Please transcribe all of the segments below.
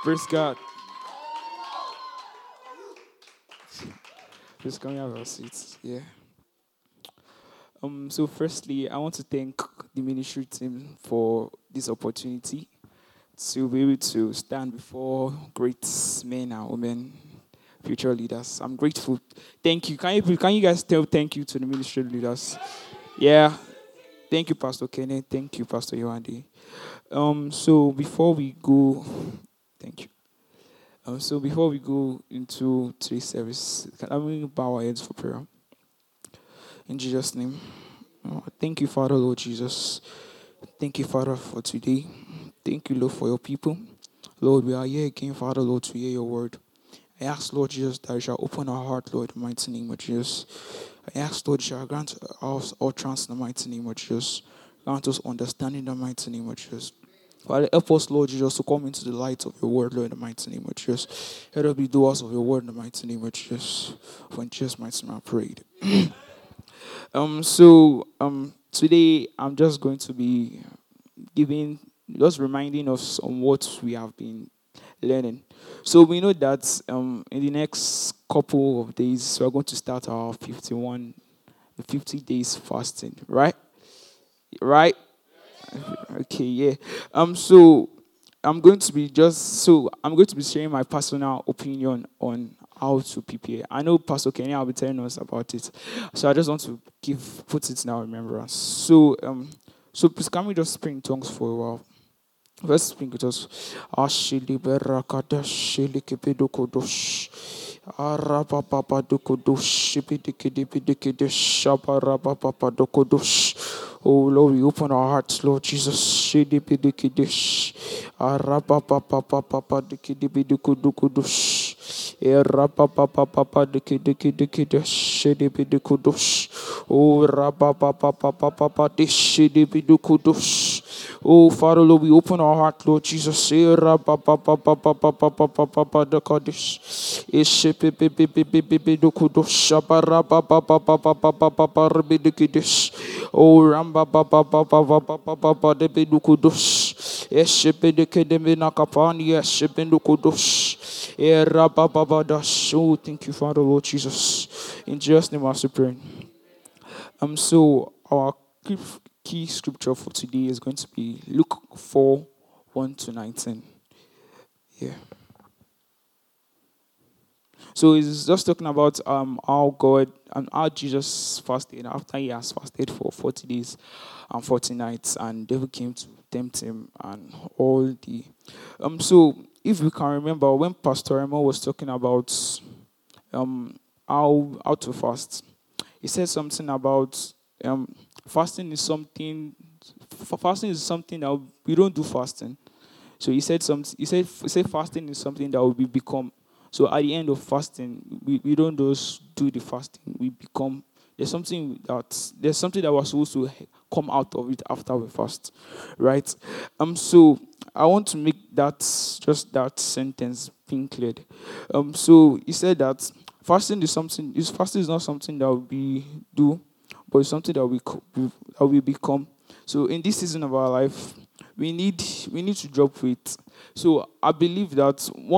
Praise God. Please come have our seats. Yeah. So firstly, I want to thank the ministry team for this opportunity to be able to stand before great men and women, future leaders. I'm grateful. Thank you. Can you guys tell thank you to the ministry leaders? Yeah. Thank you, Pastor Kenneth. Thank you, Pastor Yohandi. So before we go, thank you. So before we go into today's service, can we bow our heads for prayer? In Jesus' name. Thank you, Father, Lord Jesus. Thank you, Father, for today. Thank you, Lord, for your people. Lord, we are here again, Father, Lord, to hear your word. I ask, Lord Jesus, that you shall open our heart, Lord, in the mighty name of Jesus. I ask, Lord, you shall grant us all trust in the mighty name of Jesus. Grant us understanding in the mighty name of Jesus. Father, help us, Lord Jesus, to come into the light of your word, Lord, in the mighty name of Jesus. Help us be doers of your word in the mighty name of Jesus. For in Jesus' mighty name I prayed. Today I'm just going to be just reminding us on what we have been learning. So we know that in the next couple of days we're going to start our 50 days fasting, right? Right? Okay, yeah. So I'm going to be sharing my personal opinion on how to prepare. I know Pastor Kenny will be telling us about it. So I just want to put it in our remembrance. So please can we just speak in tongues for a while? Let's speak with us. Ashili berakada shili kipidukudush. Arapapa dukudush. Shipidikidipidikidis. Shaparapapa dukudush. Oh Lord, we open our hearts, Lord Jesus. Shidipidikidish. Arapapa dikidibidukudukudush. Erapapa dikidikidikidish. Shidibidikudush. Oh rapapa dishidibidukudush. Oh, Father, Lord, we open our heart, Lord Jesus. Oh, Ramba Oh, thank you, Father, Lord Jesus. In Jesus' name, I pray. So our key scripture for today is going to be Luke 4, 1 to 19. Yeah. So it's just talking about how God and how Jesus fasted after he has fasted for 40 days and 40 nights, and devil came to tempt him and all the so if we can remember when Pastor Remo was talking about how to fast, he said something about fasting is something. Fasting is something that we don't do fasting. So he said something. He said fasting is something that will be become. So at the end of fasting, we don't just do the fasting. We become. There's something that was supposed to come out of it after we fast, right? So I want to make that sentence being cleared. So he said that fasting is not something that we do, but it's something that we become. So in this season of our life, we need to drop weight. So I believe that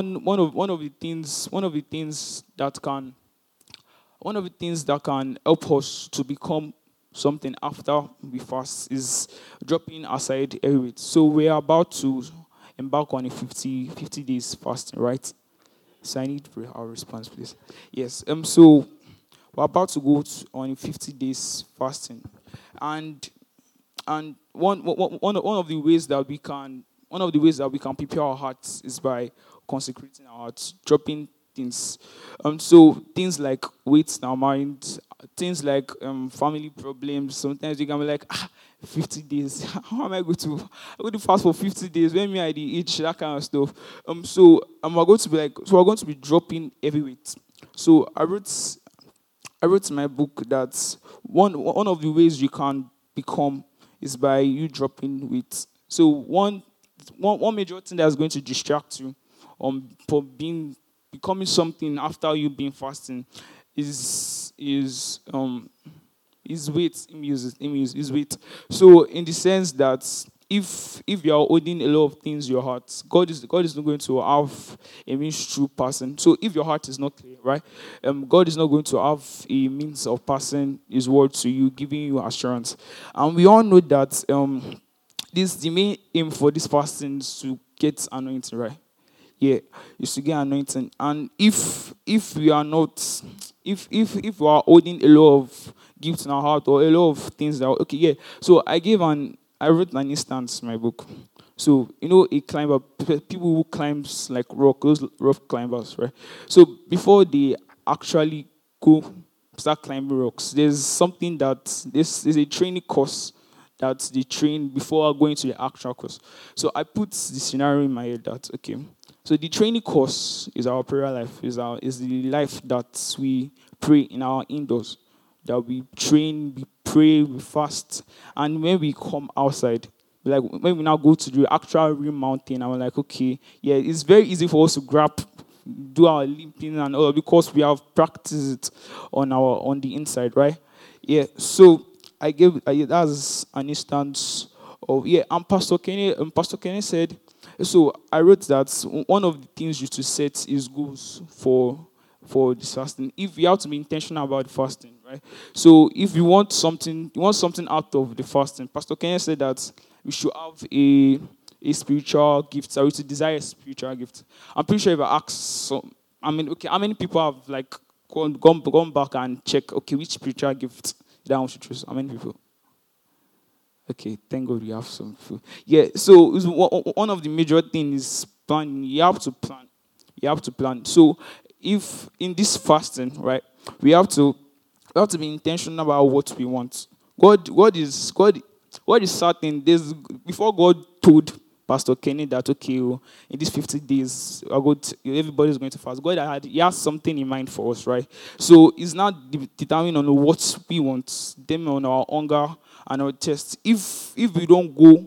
one of the things that can help us to become something after we fast is dropping aside every weight. So we are about to embark on a 50 days fasting, right? So I need our response, please. Yes. So we're about to go on 50 days fasting, and one of the ways that we can prepare our hearts is by consecrating our hearts, dropping things. So things like weights in our mind, things like family problems. Sometimes you can be like, 50 days. How am I going to fast for 50 days? When me I the age, that kind of stuff. We're going to be dropping every weight. So I wrote in my book that one of the ways you can become is by you dropping weight. So one major thing that's going to distract you for becoming something after you being fasting is weight. Is weight. So in the sense that if you are holding a lot of things in your heart, God is not going to have a means through person. So if your heart is not clear, right, God is not going to have a means of passing His word to you, giving you assurance. And we all know that this the main aim for this fasting is to get anointing, right? Yeah, is to get anointing. And if we are not, if we are holding a lot of gifts in our heart or a lot of things that okay, yeah. So I wrote an instance in my book. So a climber, people who climbs like rock, those rock climbers, right? So before they actually go start climbing rocks, there's something that there's a training course that they train before going to the actual course. So I put the scenario in my head that okay. So the training course is our prayer life, is the life that we pray in our indoors. That we train, we pray, we fast. And when we come outside, like when we now go to the actual real mountain, I'm like, okay, yeah, it's very easy for us to grab, do our limping and all because we have practiced it on the inside, right? Yeah. So that's an instance of yeah. And Pastor Kenny said. So I wrote that one of the things you to set is goals for this fasting. If you have to be intentional about the fasting, right? So if you want something out of the fasting. Pastor Kenny said that we should have a spiritual gift. So we should desire a spiritual gift. I'm pretty sure if I ask, okay, how many people have like gone back and check, okay, which spiritual gift that I want to choose? How many people? Okay, thank God we have some food. Yeah, so one of the major things is planning. You have to plan. You have to plan. So if in this fasting, right, we have to be intentional about what we want. God is certain. Before God told Pastor Kenny that okay, in these 50 days, everybody's going to fast. He has something in mind for us, right? So it's not determined on what we want, them on our hunger and our test. If we don't go,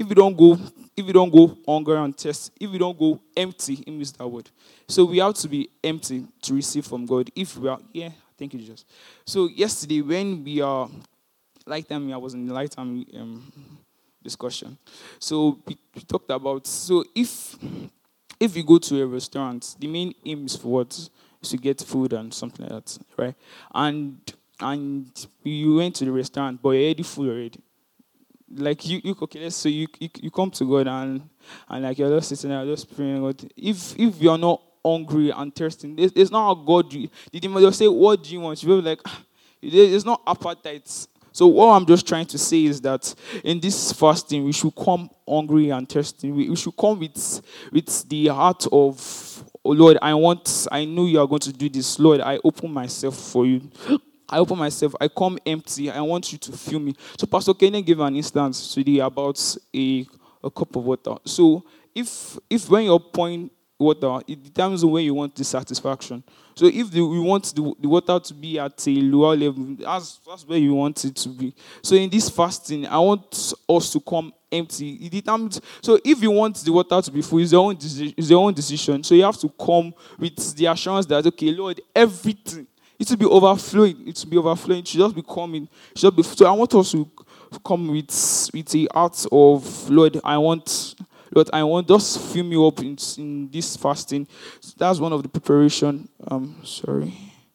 hunger and test, if we don't go empty, he means that word. So we have to be empty to receive from God. If we are, yeah, thank you, Jesus. So yesterday when we are I was in the lifetime discussion. So we talked about if you go to a restaurant, the main aim is for what? Is to get food and something like that, right? And you went to the restaurant, but you're already full already. Like you okay, let's say you come to God and like you're just sitting there just praying God. If you're not hungry and thirsty, it's not how God the demon will say, what do you want? You will be like it's not appetite. So what I'm just trying to say is that in this fasting, we should come hungry and thirsty. We should come with the heart of, oh Lord, I know you are going to do this. Lord, I open myself for you. I open myself. I come empty. I want you to fill me. So Pastor Kenny gave an instance today about a cup of water. So if when you're pouring water, it determines where you want the satisfaction. So if we want the water to be at a lower level, that's where you want it to be. So in this fasting, I want us to come empty. It determines. So if you want the water to be full, it's your own decision. So you have to come with the assurance that okay, Lord, everything. It will be overflowing. It will be overflowing. It should just be coming. It should be. So I want us to come with the heart of Lord. Lord, I want just fill me up in this fasting. So that's one of the preparation. Sorry.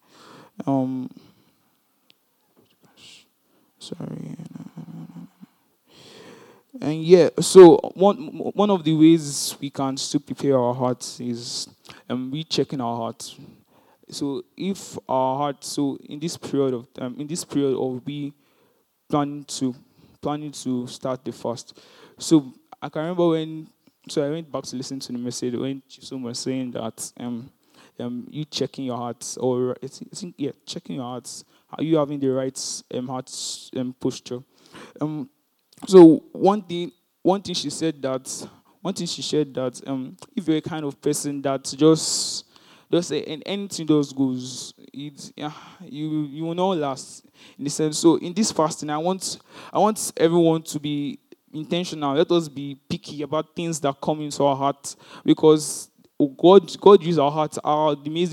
Sorry. And yeah, so one of the ways we can still prepare our hearts is rechecking our hearts. So if our heart, so in this period of we planning to start the fast. So I can remember I went back to listen to the message when Chisom was saying that you checking your heart, or I think yeah, checking your hearts. Are you having the right heart posture? So one thing she said that if you're a kind of person that just say and anything just goes, you will not last in the sense. So in this fasting, I want everyone to be intentional. Let us be picky about things that come into our heart because God uses our heart.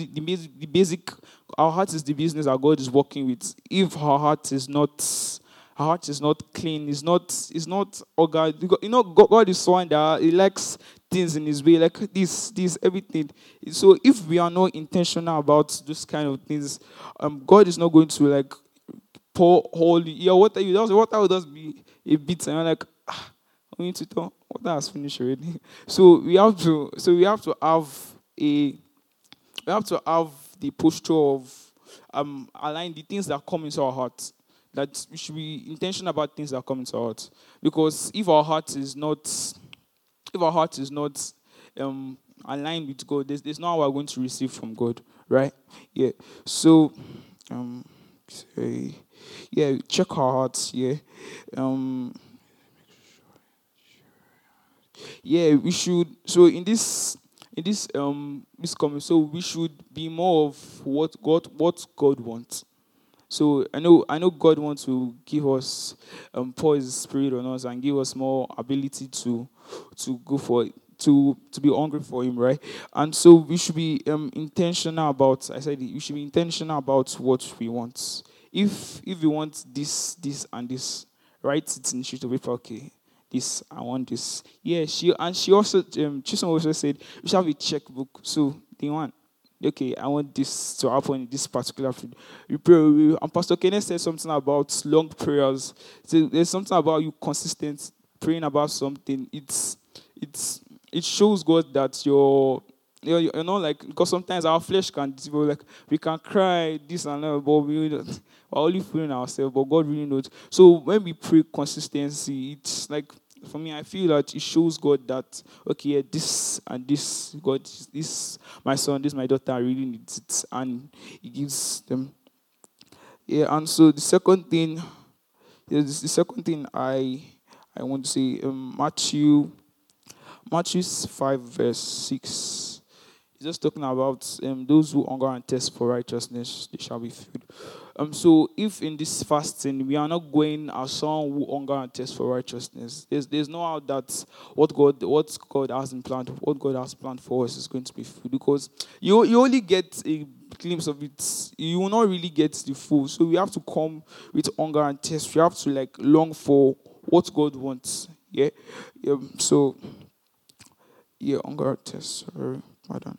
Our heart is the business that God is working with. If our heart is not our heart is not clean. It's not organ. Because, God is one that He likes things in His way, like this, everything. So if we are not intentional about those kind of things, God is not going to like pour holy. Yeah, water will just be a bit, and you're like, we need to talk. Water has finished already. So we have to have a we have to have the posture of align the things that come into our heart. That we should be intentional about things that come into our heart. Because if our heart is not aligned with God, there's no how we're going to receive from God, right? Yeah. So say, yeah, check our hearts. Yeah. Um, yeah, we should. So in this coming, so we should be more of what God wants. So I know God wants to give us pour His Spirit on us and give us more ability to go for it, to be hungry for Him, right? And so we should be intentional about. I said we should be intentional about what we want. If we want this, and this, write it in sheet of paper. Okay, this I want this. Yeah, she also Chisholm also said we should have a checkbook. So the one. Okay, I want this to happen in this particular field. You pray, and Pastor Kenneth said something about long prayers. So there's something about you consistent praying about something. It's it shows God that you're not like, because sometimes our flesh can deceive us, like we can cry this and that, but we're only fooling ourselves, but God really knows. So when we pray consistency, it's like, for me, I feel that it shows God that, okay, yeah, this and this, God, this my son, this my daughter really needs it, and He gives them. Yeah, and so the second thing I want to say, Matthew 5 verse 6. He's just talking about those who hunger and thirst for righteousness, they shall be filled. So if in this fasting we are not going as someone who hunger and thirst for righteousness, there's no how that what God has planned for us is going to be filled, because you only get a glimpse of it. You will not really get the full. So we have to come with hunger and thirst. We have to like long for what God wants. Yeah. So yeah, hunger and thirst. Sorry, pardon.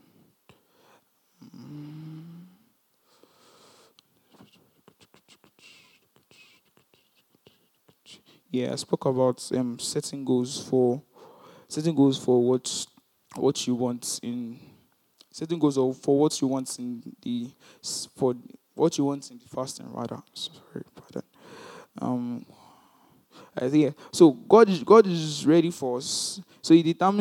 Yeah, I spoke about setting goals for what you want in setting goals for what you want in the for what you want in the fasting, rather. Sorry, pardon. Um, I think, yeah. So God is ready for us. So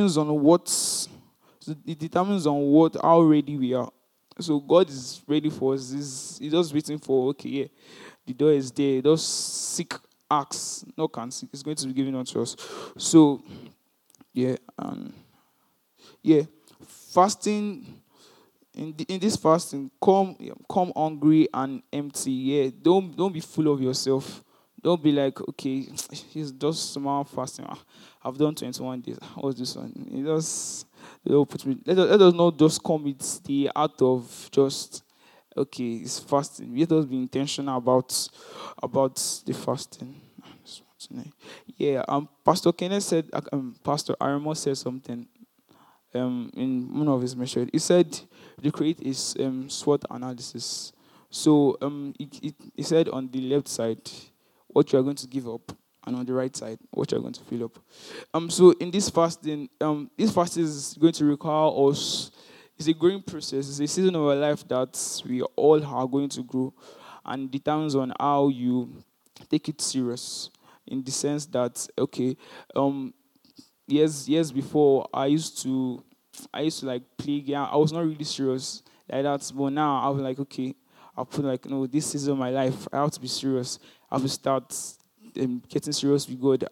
it determines on what how ready we are. So God is ready for us. He's just waiting for, okay, yeah, the door is there. Just seek, ask, knock and seek. It's going to be given unto us. So yeah, yeah, fasting. In this fasting, come hungry and empty. Yeah, don't be full of yourself. Don't be like, okay, he's just small fasting. I've done 21 days. What's this one? It just put me. Let us not just come with the art of just, okay, it's fasting. Let us be intentional about the fasting. Just want to know. Yeah. Pastor Kenneth said. Pastor Aramo said something in one of his messages. He said to create is SWOT analysis. So he said on the left side what you are going to give up, and on the right side what you are going to fill up. So in this fasting, this fast is going to require us. It's a growing process. It's a season of our life that we all are going to grow, and depends on how you take it serious. In the sense that, okay, years before I used to like play game. I was not really serious like that, but now I was like, okay, I'll put like, no, this is my life. I have to be serious. I have to start getting serious with God.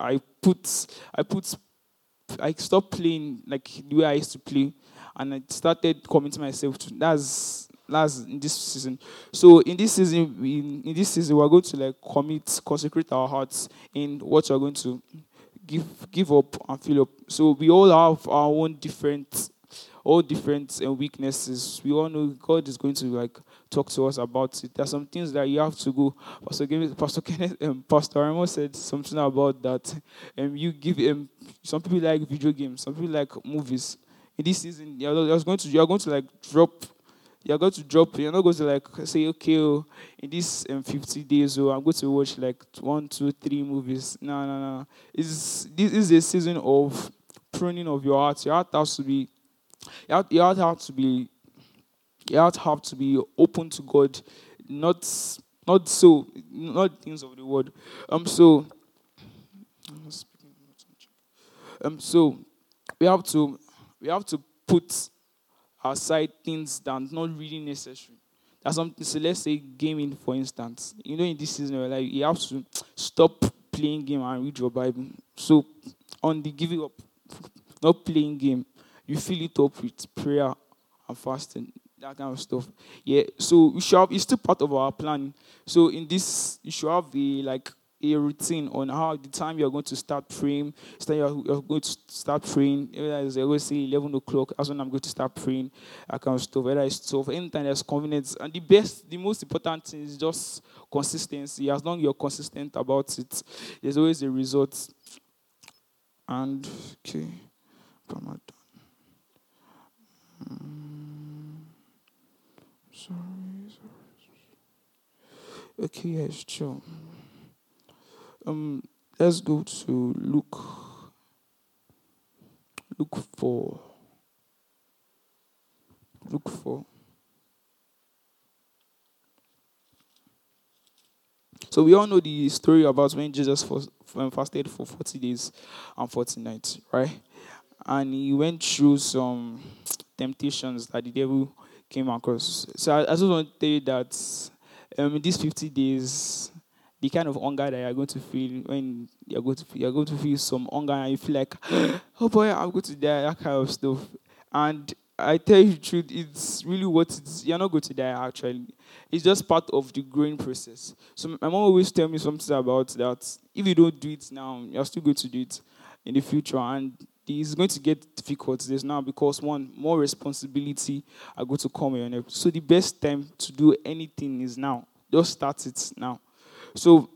I stopped playing like the way I used to play, and I started committing myself to. That's in this season. So in this season, we're going to like consecrate our hearts in what we're going to give up and fill up. So we all have our own different weaknesses. We all know God is going to like talk to us about it. There's some things that you have to go. Pastor Kenneth, Pastor Ramo said something about that. You give some people like video games, some people like movies. In this season, you're going to like drop. You're going to drop. You're not going to like say, okay, oh, in this 50 days, I'm going to watch like 1, 2, 3 movies. No. This is a season of pruning of your heart. Your heart has to be. Your heart has to be you have to be open to God, not not things of the world. So so we have to put aside things that are not really necessary. That's something. So let's say gaming, for instance. In this season, like you have to stop playing game and read your Bible. So on the giving up, not playing game, you fill it up with prayer and fasting, that kind of stuff. Yeah. So we should have. It's still part of our plan. So in this, you should have a routine on how the time you're going to start praying. You're going to start praying. Whether it's, I always say 11 o'clock. That's when I'm going to start praying. That kind of stuff. Whether it's 12, anytime there's convenience. And the most important thing is just consistency. As long as you're consistent about it, there's always a result. And okay, Ramadan. Sorry. Okay, yes, sure. Let's go to Luke. Luke 4. Luke 4. So we all know the story about when Jesus fasted for 40 days and 40 nights, right? And he went through some temptations that the devil came across. So I just want to tell you that in these 50 days, the kind of hunger that you're going to feel when you're going to feel some hunger and you feel like, oh boy, I'm going to die, that kind of stuff. And I tell you the truth, it's really what it's. You're not going to die actually. It's just part of the growing process. So my mom always tell me something about that. If you don't do it now, you're still going to do it in the future, and it's going to get difficult this now because one, more responsibility are going to come on it. So the best time to do anything is now. Just start it now. So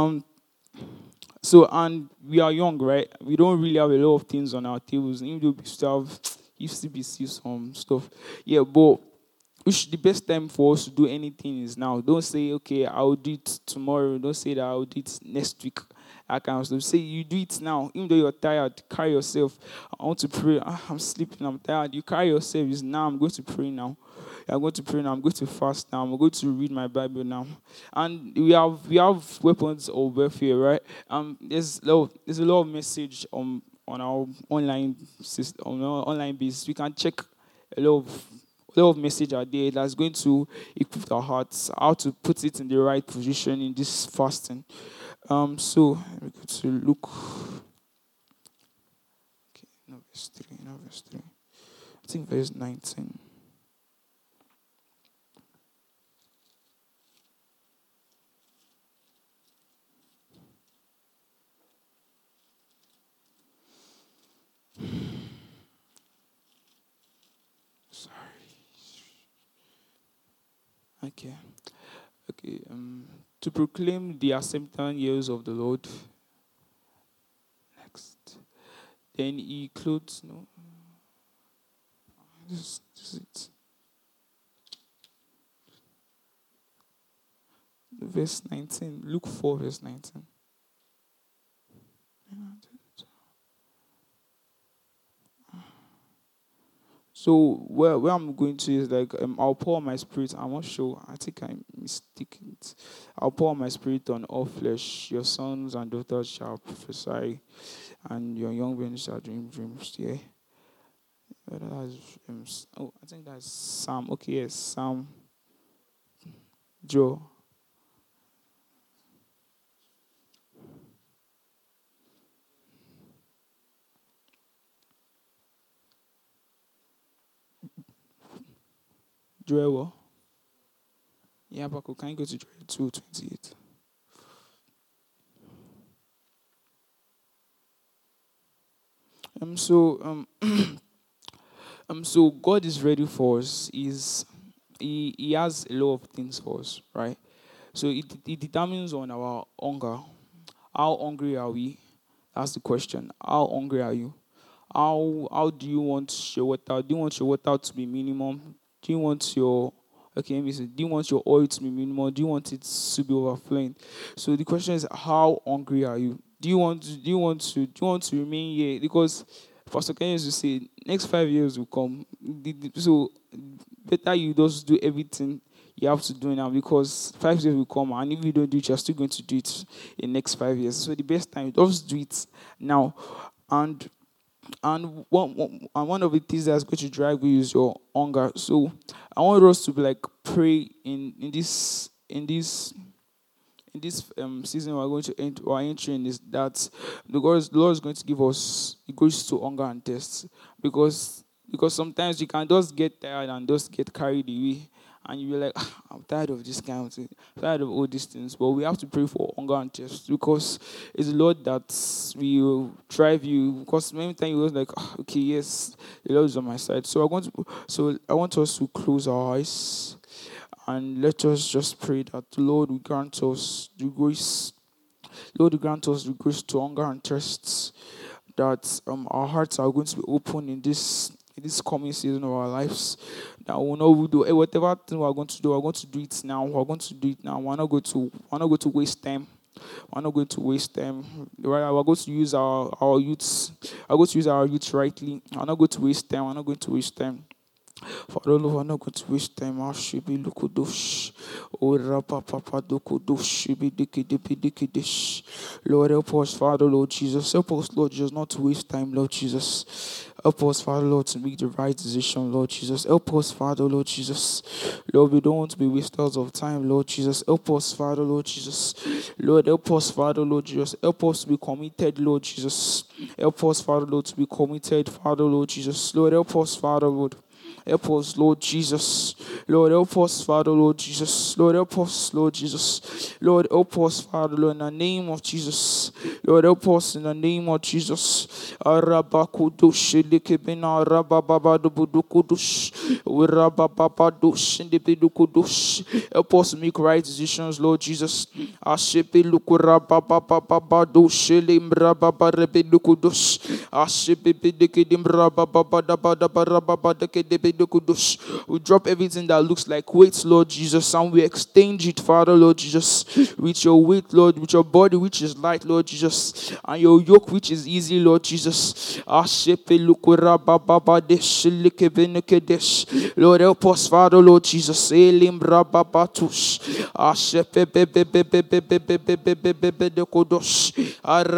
and we are young, right? We don't really have a lot of things on our tables. Even though we still have UCBC some stuff. Yeah, but the best time for us to do anything is now. Don't say, okay, I'll do it tomorrow. Don't say that I'll do it next week. That kind of stuff. Say you do it now. Even though you're tired, carry yourself. I want to pray. I'm sleeping, I'm tired. You carry yourself. It's now. I'm going to pray now. I'm going to pray now. I'm going to fast now. I'm going to read my Bible now. And we have weapons of warfare, right? There's a lot of message on our online system, on our online base. We can check a lot of message out there that's going to equip our hearts, how to put it in the right position in this fasting. So we go to Luke. Okay, no verse 3, no verse 3. I think verse 19. Sorry. Okay. Okay. To proclaim the acceptable years of the Lord. Next. Then he clothes. No. This is it. Verse 19. Luke 4, verse 19. So where I'm going to is like I'll pour my spirit. I'm not sure. I think I'm mistaken. I'll pour my spirit on all flesh. Your sons and daughters shall prophesy, and your young men shall dream dreams. Yeah. I think that's Psalm. Okay, yes, Psalm. Joe. Joel. Yeah, but can you go to Joel 2:28? So so God is ready for us. Is he has a lot of things for us, right? So it determines on our hunger. How hungry are we? That's the question. How hungry are you? How do you want your water? Do you want your water to be minimum? Do you want your okay, let me see. Do you want your oil to be minimal? Do you want it to be overflowing? So the question is, how hungry are you? Do you want to remain here? Because Pastor Ken used to say, next 5 years will come. So better you just do everything you have to do now, because 5 years will come, and if you don't do it, you're still going to do it in the next 5 years. So the best time, just do it now. And one of the things that's going to drive you is your hunger. So I want us to be like pray in this season we're entering, is that the Lord is going to give us the grace to hunger and thirst, because sometimes you can just get tired and just get carried away, and you're like, I'm tired of this kind of thing, I'm tired of all these things. But we have to pray for hunger and thirst, because it's the Lord that will drive you. Because many times you was like, okay, yes, the Lord is on my side. So I want us to close our eyes and let us just pray that the Lord will grant us the grace. Lord will grant us the grace to hunger and thirst, that our hearts are going to be open in this coming season of our lives. That we know we do whatever thing we're going to do, we're going to do it now. We're going to do it now. We're not going to waste time. We're not going to waste time. We're going to use our youths. We're going to use our youth rightly. We're not going to waste time. We're not going to waste time. Father Lord, we're not going to waste time. Ashibi lukudosh. Ora papa dukudosh. Shibi diki dipi diki dish. Lord, help us, Father Lord Jesus. Help us, Lord Jesus, not to waste time, Lord Jesus. Help us, Father Lord, to make the right decision, Lord Jesus. Help us, Father Lord Jesus. Lord, we don't want to be wasters of time, Lord Jesus. Help us, Father Lord Jesus. Lord, help us, Father Lord Jesus. Help us to be committed, Lord Jesus. Help us, Father Lord, to be committed, Father Lord Jesus. Lord, help us, Father Lord. Help us, Lord Jesus. Lord, help us, Father, Lord Jesus. Lord, help us, Lord Jesus. Lord, help us, Father, Lord, in the name of Jesus. Lord, help us in the name of Jesus. Arabakudush, Likibina, Rabababadubudukudush, Urabababadush, Indibidukudush. Help us to make right decisions, Lord Jesus. Ashipilukurababababadush, Limrababarebidukudush, Ashipibidikidimrabababadabadabarababadikidibid. We drop everything that looks like weight, Lord Jesus, and we exchange it, Father, Lord Jesus, with your weight, Lord, with your body, which is light, Lord Jesus, and your yoke, which is easy, Lord Jesus. Lord, help us, Father, Lord Jesus.